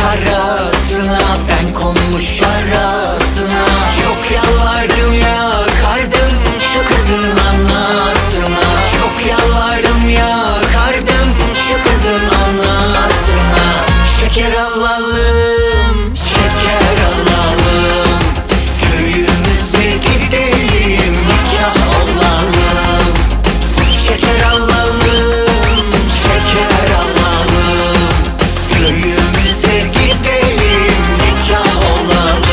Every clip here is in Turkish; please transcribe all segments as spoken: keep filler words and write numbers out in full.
karasına, ben konmuş arasına. Çok yalvardım yakardım şu kızın anasına. Çok yalvardım yakardım şu kızın anasına. Şeker alalım, şeker alalım, köyümüze gidelim, nikah olalım. Şeker alalım, şeker alalım, köyümüze gidelim, nikah olalım.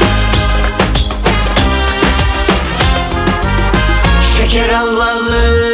Şeker alalım,